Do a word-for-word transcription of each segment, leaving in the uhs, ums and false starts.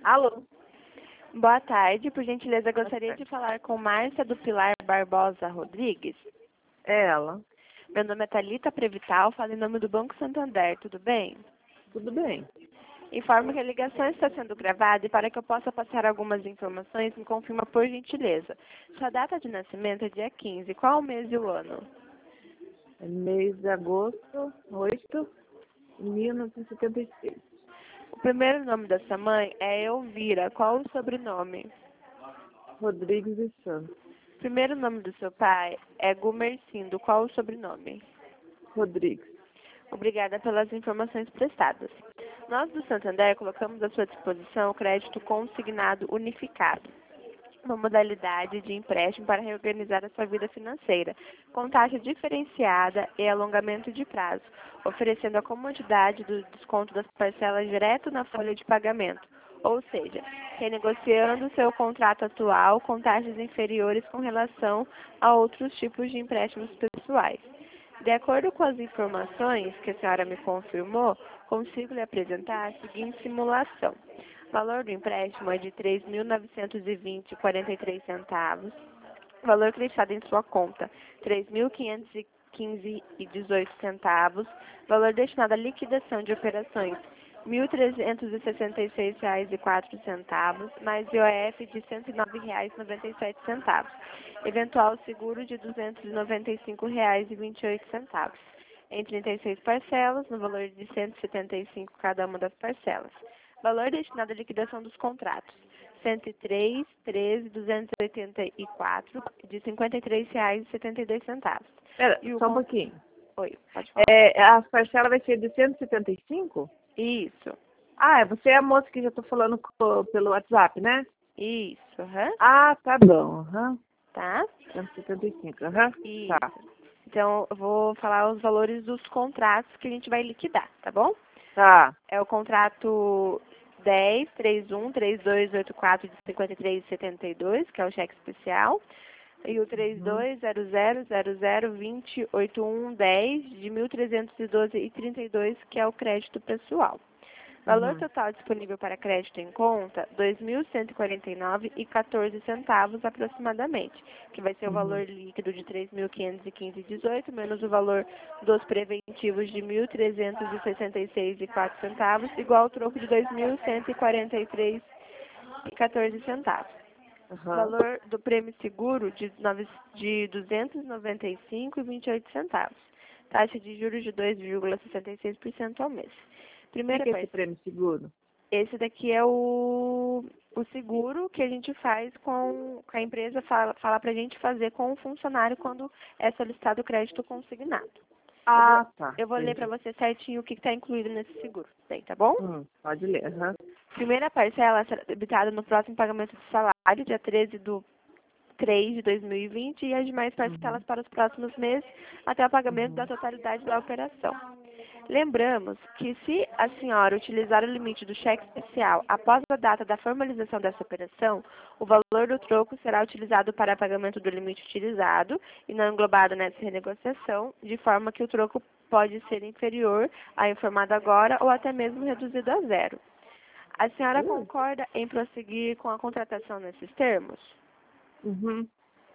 Alô? Boa tarde, por gentileza, gostaria de falar com Márcia do Pilar Barbosa Rodrigues. É ela. Meu nome é Thalita Prevital, falo em nome do Banco Santander, tudo bem? Tudo bem. Informo que a ligação está sendo gravada e para que eu possa passar algumas informações, me confirma por gentileza. Sua data de nascimento é dia quinze, qual o mês e o ano? É mês de agosto, oito de mil novecentos e setenta e seis. O primeiro nome da sua mãe é Elvira, qual o sobrenome? Rodrigues e Santos. O primeiro nome do seu pai é Gumercindo, qual o sobrenome? Rodrigues. Obrigada pelas informações prestadas. Nós do Santander colocamos à sua disposição o crédito consignado unificado, uma modalidade de empréstimo para reorganizar a sua vida financeira, com taxa diferenciada e alongamento de prazo, oferecendo a comodidade do desconto das parcelas direto na folha de pagamento, ou seja, renegociando seu contrato atual com taxas inferiores com relação a outros tipos de empréstimos pessoais. De acordo com as informações que a senhora me confirmou, consigo lhe apresentar a seguinte simulação. O valor do empréstimo é de três mil novecentos e vinte vírgula quarenta e três centavos. O valor creditado em sua conta, três mil quinhentos e quinze vírgula dezoito centavos. Valor destinado à liquidação de operações, mil trezentos e sessenta e seis reais e quatro centavos, mais I O F de cento e nove reais e noventa e sete centavos. Eventual seguro de duzentos e noventa e cinco reais e vinte e oito centavos. Em trinta e seis parcelas, no valor de cento e setenta e cinco cada uma das parcelas. Valor destinado à liquidação dos contratos, cento e três, treze, duzentos e oitenta e quatro, de cinquenta e três reais e setenta e dois centavos. Pera, E o só um con- pouquinho. Oi, pode falar. É, a parcela vai ser de cento e setenta e cinco? Isso, Ah, é você é a moça que já tô falando co- pelo WhatsApp, né? isso, aham, Ah, tá bom. Aham. tá? cento e setenta e cinco. Aham. Isso. Tá. Então, eu vou falar os valores dos contratos que a gente vai liquidar, tá bom? Tá. É o contrato dez, trinta e um, trinta e dois, oitenta e quatro de cinquenta e três e setenta e dois, que é o cheque especial, e o trinta e dois, zero zero, zero zero, vinte, oitenta e um, dez de mil trezentos e doze e trinta e dois, que é o crédito pessoal. Valor Uhum. total disponível para crédito em conta, dois mil cento e quarenta e nove reais e quatorze centavos aproximadamente, que vai ser o valor Uhum. líquido de três mil quinhentos e quinze reais e dezoito menos o valor dos preventivos de mil trezentos e sessenta e seis reais e quatro centavos, igual ao troco de dois mil cento e quarenta e três reais e quatorze centavos. Aham. Valor do prêmio seguro de, nove, de duzentos e noventa e cinco reais e vinte e oito centavos. Taxa de juros de dois vírgula sessenta e seis por cento ao mês. O que Primeira que é esse parcela. prêmio seguro? Esse daqui é o, o seguro que a gente faz com que a empresa fala, fala para a gente fazer com o funcionário quando é solicitado o crédito consignado. Eu vou, Ah, tá. eu vou ler para Entendi. você certinho o que está incluído nesse seguro, bem, tá bom? Hum, pode ler. Aham. Primeira parcela será debitada no próximo pagamento de salário, dia treze do três de dois mil e vinte, e as demais parcelas Uhum. para os próximos meses até o pagamento da Uhum. totalidade da operação. Lembramos que se a senhora utilizar o limite do cheque especial após a data da formalização dessa operação, o valor do troco será utilizado para pagamento do limite utilizado e não englobado nessa renegociação, de forma que o troco pode ser inferior ao informado agora ou até mesmo reduzido a zero. A senhora Hum. concorda em prosseguir com a contratação nesses termos? Uhum.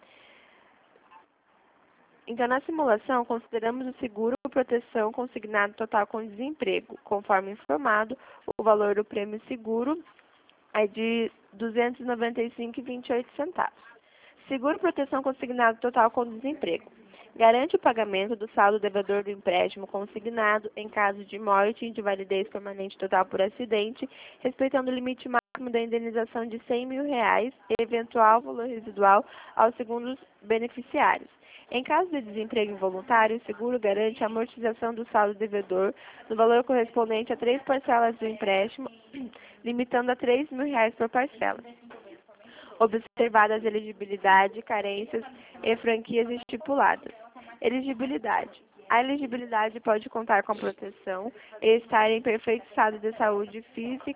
Então, na simulação, consideramos o seguro proteção consignado total com desemprego. Conforme informado, o valor do prêmio seguro é de duzentos e noventa e cinco reais e vinte e oito centavos. Seguro proteção consignado total com desemprego. Garante o pagamento do saldo devedor do empréstimo consignado em caso de morte e de validez permanente total por acidente, respeitando o limite máximo da indenização de cem mil reais e eventual valor residual aos segundos beneficiários. Em caso de desemprego involuntário, o seguro garante a amortização do saldo devedor no valor correspondente a três parcelas do empréstimo, limitando a três mil reais por parcela, observadas a elegibilidade, carências e franquias estipuladas. Elegibilidade. A elegibilidade pode contar com a proteção e estar em perfeito estado de saúde física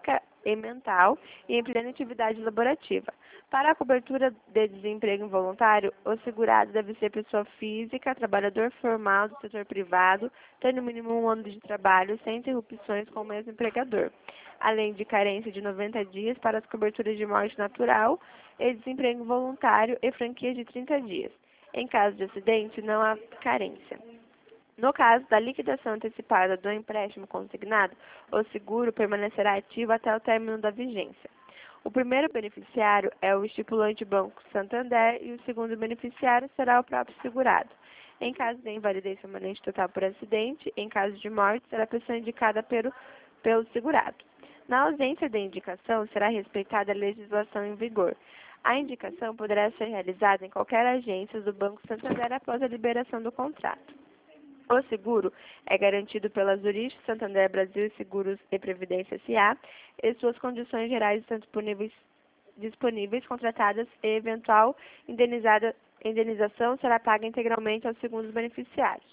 e mental e em plena atividade laborativa. Para a cobertura de desemprego involuntário, o segurado deve ser pessoa física, trabalhador formal do setor privado, tendo no mínimo um ano de trabalho sem interrupções com o mesmo empregador, além de carência de noventa dias para as coberturas de morte natural e desemprego involuntário e franquia de trinta dias. Em caso de acidente, não há carência. No caso da liquidação antecipada do empréstimo consignado, o seguro permanecerá ativo até o término da vigência. O primeiro beneficiário é o estipulante Banco Santander e o segundo beneficiário será o próprio segurado. Em caso de invalidez permanente total por acidente, em caso de morte, será a pessoa indicada pelo, pelo segurado. Na ausência de indicação, será respeitada a legislação em vigor. A indicação poderá ser realizada em qualquer agência do Banco Santander após a liberação do contrato. O seguro é garantido pela Zurich, Santander Brasil Seguros e Previdência S A e suas condições gerais estão disponíveis, disponíveis contratadas e eventual indenizada, indenização será paga integralmente aos segundos beneficiários.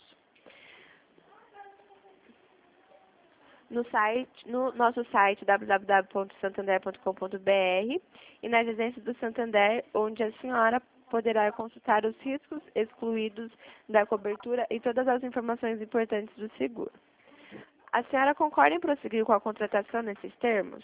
No, site, no nosso site w w w ponto santander ponto com ponto b r e nas agências do Santander, onde a senhora poderá consultar os riscos excluídos da cobertura e todas as informações importantes do seguro. A senhora concorda em prosseguir com a contratação nesses termos?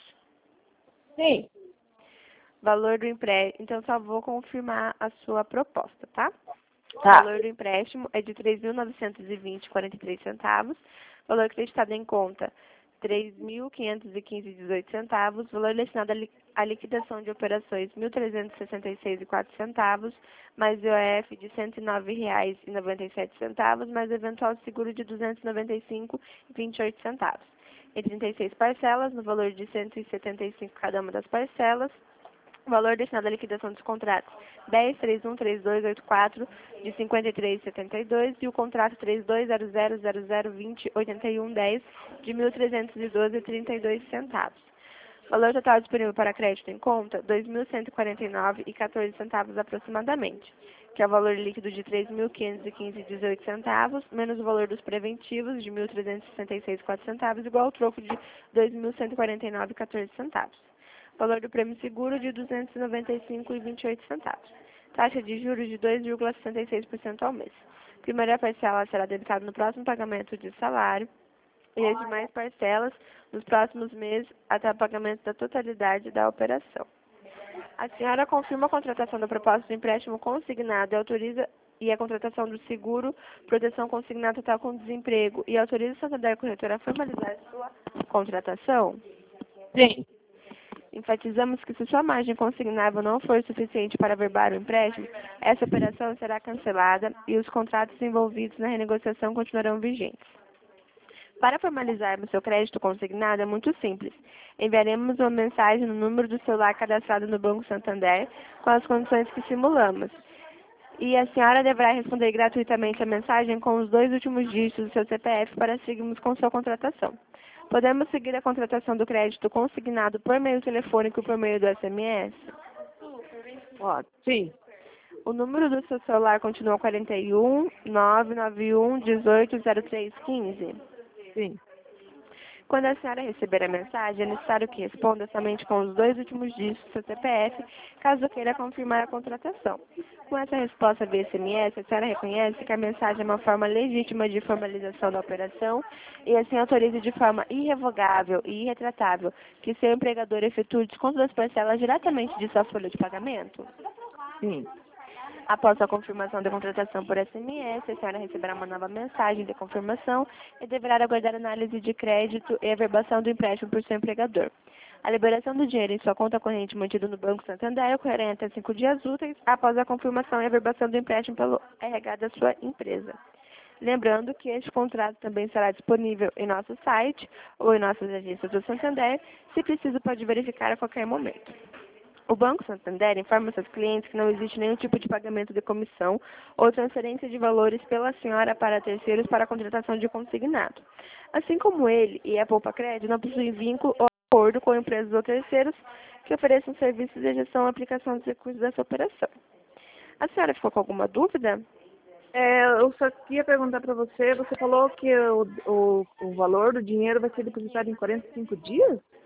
Sim. Valor do empréstimo, então só vou confirmar a sua proposta, tá? O Tá. valor do empréstimo é de três mil novecentos e vinte vírgula quarenta e três centavos, valor acreditado em conta três mil quinhentos e quinze vírgula dezoito centavos, valor destinado à li à liquidação de operações mil trezentos e sessenta e seis vírgula quatro centavos, mais I O F de cento e nove reais e noventa e sete centavos, mais eventual seguro de duzentos e noventa e cinco reais e vinte e oito centavos. Em trinta e seis parcelas, no valor de cento e setenta e cinco cada uma das parcelas, o valor destinado à liquidação dos contratos dez, três um, três dois oito quatro de cinquenta e três reais e setenta e dois centavos e o contrato três dois zero zero zero zero vinte oitenta e um dez de mil trezentos e doze reais e trinta e dois centavos. Valor total disponível para crédito em conta dois mil cento e quarenta e nove reais e quatorze centavos aproximadamente, que é o valor líquido de três mil quinhentos e quinze reais e dezoito centavos, menos o valor dos preventivos de mil trezentos e sessenta e seis reais e quatro centavos, igual ao troco de dois mil cento e quarenta e nove reais e quatorze centavos. Valor do prêmio seguro de duzentos e noventa e cinco reais e vinte e oito centavos. Taxa de juros de dois vírgula sessenta e seis por cento ao mês. Primeira parcela será debitada no próximo pagamento de salário e as demais parcelas nos próximos meses até o pagamento da totalidade da operação. A senhora confirma a contratação da proposta de empréstimo consignado e autoriza e a contratação do seguro, proteção consignada total com desemprego e autoriza o Santander Corretora a formalizar sua contratação? Sim. Enfatizamos que se sua margem consignável não for suficiente para averbar o empréstimo, essa operação será cancelada e os contratos envolvidos na renegociação continuarão vigentes. Para formalizarmos seu crédito consignado é muito simples. Enviaremos uma mensagem no número do celular cadastrado no Banco Santander com as condições que simulamos. E a senhora deverá responder gratuitamente a mensagem com os dois últimos dígitos do seu C P F para seguirmos com sua contratação. Podemos seguir a contratação do crédito consignado por meio telefônico e por meio do S M S? Ó, sim. O número do seu celular continua quarenta e um, nove nove um, dezoito, zero três quinze? Sim. Quando a senhora receber a mensagem, é necessário que responda somente com os dois últimos dígitos do seu C P F, caso queira confirmar a contratação. Com essa resposta via S M S, a senhora reconhece que a mensagem é uma forma legítima de formalização da operação e assim autoriza de forma irrevogável e irretratável que seu empregador efetue o desconto das parcelas diretamente de sua folha de pagamento? Sim. Após a confirmação da contratação por S M S, a senhora receberá uma nova mensagem de confirmação e deverá aguardar análise de crédito e averbação do empréstimo por seu empregador. A liberação do dinheiro em sua conta corrente mantida no Banco Santander ocorrerá em até cinco dias úteis após a confirmação e averbação do empréstimo pelo R H da sua empresa. Lembrando que este contrato também será disponível em nosso site ou em nossas agências do Santander, se preciso pode verificar a qualquer momento. O Banco Santander informa seus clientes que não existe nenhum tipo de pagamento de comissão ou transferência de valores pela senhora para terceiros para a contratação de consignado. Assim como ele e a Poupa Crédito não possuem vínculo ou acordo com empresas ou terceiros que ofereçam serviços de gestão e aplicação dos recursos dessa operação. A senhora ficou com alguma dúvida? É, eu só queria perguntar para você, você falou que o, o, o valor do dinheiro vai ser depositado em quarenta e cinco dias?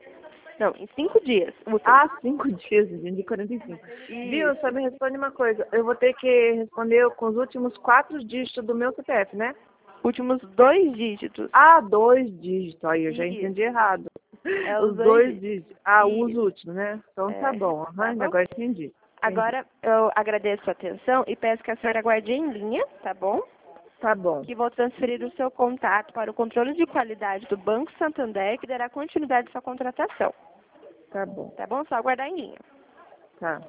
Não, em cinco dias. úteis. Ah, cinco dias, de quarenta e cinco. E Viu? Só me responde uma coisa. Eu vou ter que responder com os últimos quatro dígitos do meu C P F, né? últimos dois dígitos. Ah, dois dígitos. Aí eu já Isso. entendi errado. É Os os dois dois dígitos. Ah, os Isso. últimos, né? Então tá É, bom. tá Aham, bom? agora entendi. entendi. Agora eu agradeço a atenção e peço que a senhora aguarde em linha, tá bom? Tá bom. Que vou transferir o seu contato para o controle de qualidade do Banco Santander, que dará continuidade à sua contratação. Tá bom. Tá bom? Só aguardar em linha. Tá.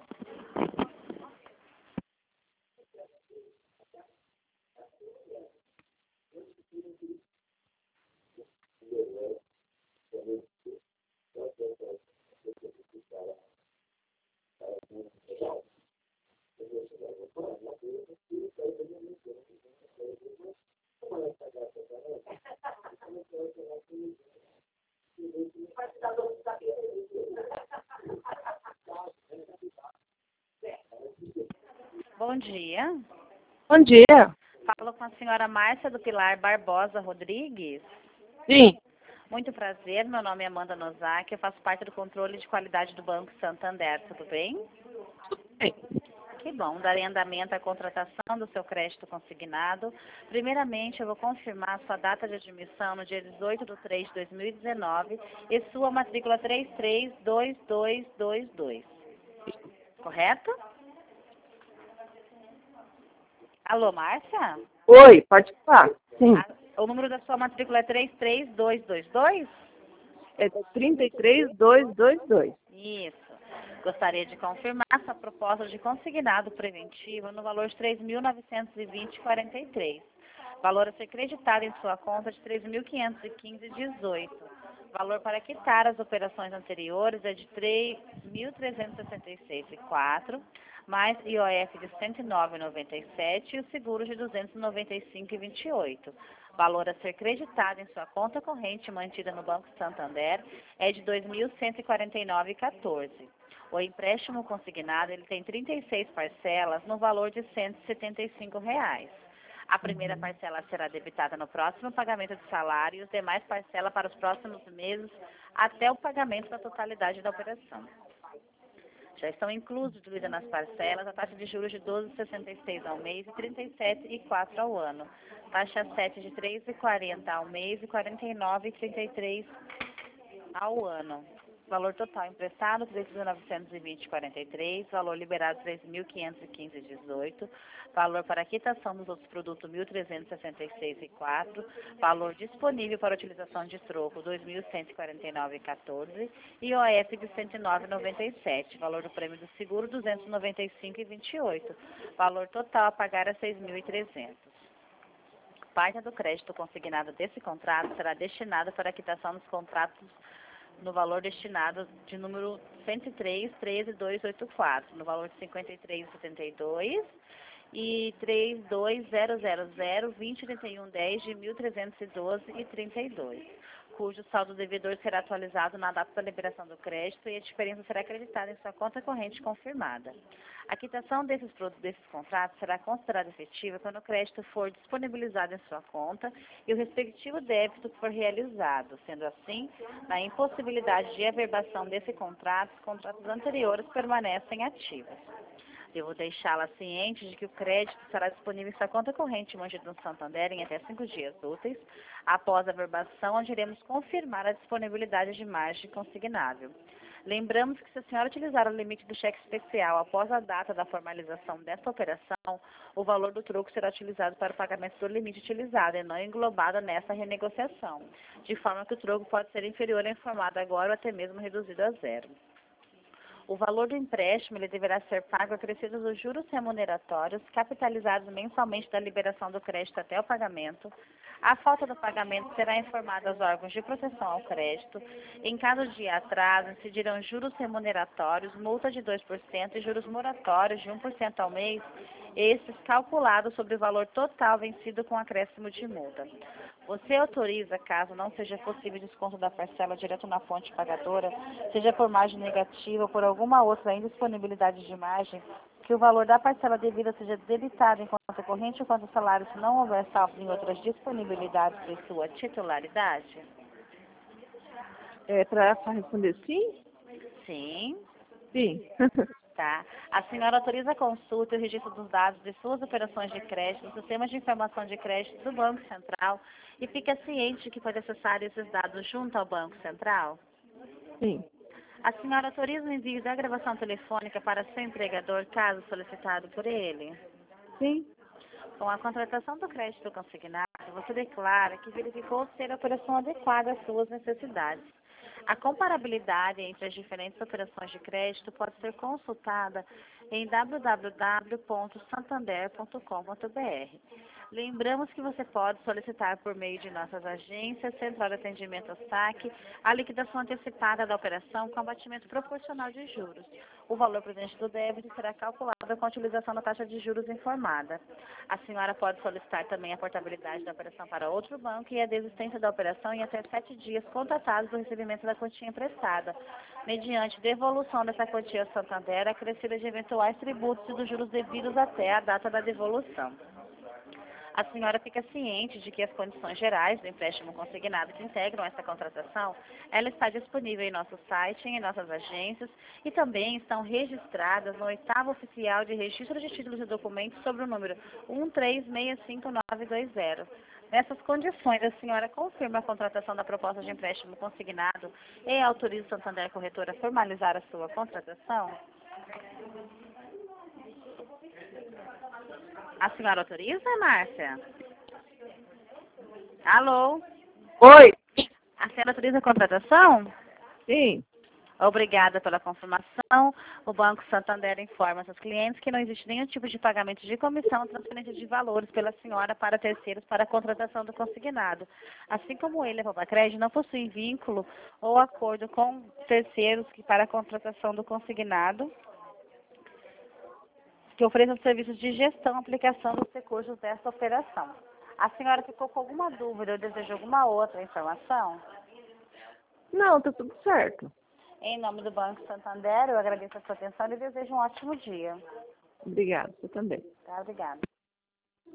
Bom dia. Bom dia. Falo com a senhora Márcia do Pilar Barbosa Rodrigues. Sim. Muito prazer, meu nome é Amanda Nozaki, eu faço parte do controle de qualidade do Banco Santander, tudo bem? Sim. Que bom, darei andamento à contratação do seu crédito consignado. Primeiramente, eu vou confirmar sua data de admissão no dia dezoito de três de dois mil e dezenove e sua matrícula três três dois dois dois dois. Correto? Alô, Márcia? Oi, pode falar. Sim. A- o número da sua matrícula é três três dois dois dois? É trinta e três mil duzentos e vinte e dois. Isso. Gostaria de confirmar sua proposta de consignado preventivo no valor de três mil novecentos e vinte vírgula quarenta e três. Valor a ser creditado em sua conta de três mil quinhentos e quinze vírgula dezoito. Valor para quitar as operações anteriores é de três mil trezentos e sessenta e seis vírgula quatro, mais I O F de cento e nove vírgula noventa e sete e o seguro de duzentos e noventa e cinco vírgula vinte e oito. Valor a ser creditado em sua conta corrente mantida no Banco Santander é de dois mil cento e quarenta e nove vírgula quatorze. O empréstimo consignado ele tem trinta e seis parcelas no valor de cento e setenta e cinco reais. A primeira parcela será debitada no próximo pagamento de salário e os demais parcelas para os próximos meses até o pagamento da totalidade da operação. Já estão inclusos, diluídas nas parcelas, a taxa de juros de doze vírgula sessenta e seis ao mês e trinta e sete vírgula quatro ao ano. Taxa sete de três vírgula quarenta ao mês e quarenta e nove vírgula trinta e três ao ano. Valor total emprestado, três mil novecentos e vinte vírgula quarenta e três. Valor liberado, três mil quinhentos e quinze vírgula dezoito. Valor para quitação dos outros produtos, mil trezentos e sessenta e seis vírgula quatro. Valor disponível para utilização de troco, dois mil cento e quarenta e nove vírgula quatorze. E O F de cento e nove vírgula noventa e sete. Valor do prêmio do seguro, duzentos e noventa e cinco vírgula vinte e oito. Valor total a pagar é seis mil e trezentos. Parte do crédito consignado desse contrato será destinada para a quitação dos contratos no valor destinado de número cento e três, treze, duzentos e oitenta e quatro, no valor de cinquenta e três vírgula setenta e dois e trinta e dois mil, vinte, trinta e um, dez de mil trezentos e doze e trinta e dois, cujo saldo devedor será atualizado na data da liberação do crédito e a diferença será acreditada em sua conta corrente confirmada. A quitação desses, desses contratos será considerada efetiva quando o crédito for disponibilizado em sua conta e o respectivo débito for realizado. Sendo assim, na impossibilidade de averbação desse contrato, os contratos anteriores permanecem ativos. Devo deixá-la ciente de que o crédito será disponível em sua conta corrente mantida no Santander em até cinco dias úteis. Após a averbação, onde iremos confirmar a disponibilidade de margem consignável. Lembramos que se a senhora utilizar o limite do cheque especial após a data da formalização desta operação, o valor do troco será utilizado para o pagamento do limite utilizado e não englobado nessa renegociação, de forma que o troco pode ser inferior ao informado agora ou até mesmo reduzido a zero. O valor do empréstimo ele deverá ser pago acrescidos os juros remuneratórios, capitalizados mensalmente da liberação do crédito até o pagamento. A falta do pagamento será informada aos órgãos de proteção ao crédito. Em caso de atraso, incidirão juros remuneratórios, multa de dois por cento e juros moratórios de um por cento ao mês, estes calculados sobre o valor total vencido com acréscimo de multa. Você autoriza, caso não seja possível desconto da parcela direto na fonte pagadora, seja por margem negativa ou por alguma outra indisponibilidade de margem, que o valor da parcela devida seja debitado em conta corrente ou conta salário se não houver saldo em outras disponibilidades de sua titularidade? É para responder sim? Sim. Sim. Tá. A senhora autoriza a consulta e o registro dos dados de suas operações de crédito no sistema de informação de crédito do Banco Central e fica ciente de que pode acessar esses dados junto ao Banco Central? Sim. A senhora autoriza o envio da gravação telefônica para seu empregador, caso solicitado por ele? Sim. Com a contratação do crédito consignado, você declara que verificou ser a operação adequada às suas necessidades. A comparabilidade entre as diferentes operações de crédito pode ser consultada em w w w ponto santander ponto com ponto b r. Lembramos que você pode solicitar por meio de nossas agências, Central de Atendimento ao Saque, a liquidação antecipada da operação com abatimento proporcional de juros. O valor presente do débito será calculado com a utilização da taxa de juros informada. A senhora pode solicitar também a portabilidade da operação para outro banco e a desistência da operação em até sete dias contratados do recebimento da quantia emprestada, mediante devolução dessa quantia ao Santander, acrescida de eventuais tributos e dos juros devidos até a data da devolução. A senhora fica ciente de que as condições gerais do empréstimo consignado que integram essa contratação, ela está disponível em nosso site, em nossas agências e também estão registradas no oitavo oficial de registro de títulos e documentos sobre o número um três seis cinco nove dois zero. Nessas condições, a senhora confirma a contratação da proposta de empréstimo consignado e autoriza o Santander Corretora a formalizar a sua contratação? A senhora autoriza, Márcia? Alô? Oi. A senhora autoriza a contratação? Sim. Obrigada pela confirmação. O Banco Santander informa seus clientes que não existe nenhum tipo de pagamento de comissão ou transferência de valores pela senhora para terceiros para a contratação do consignado. Assim como ele, a Papacred, não possui vínculo ou acordo com terceiros que para a contratação do consignado que ofereçam serviços de gestão e aplicação dos recursos dessa operação. A senhora ficou com alguma dúvida ou deseja alguma outra informação? Não, tá tudo certo. Em nome do Banco Santander, eu agradeço a sua atenção e desejo um ótimo dia. Obrigada, você também. Tá, obrigada.